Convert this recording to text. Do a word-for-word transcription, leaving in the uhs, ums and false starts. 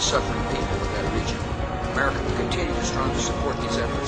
suffering people of that region. America will continue to strongly support these efforts.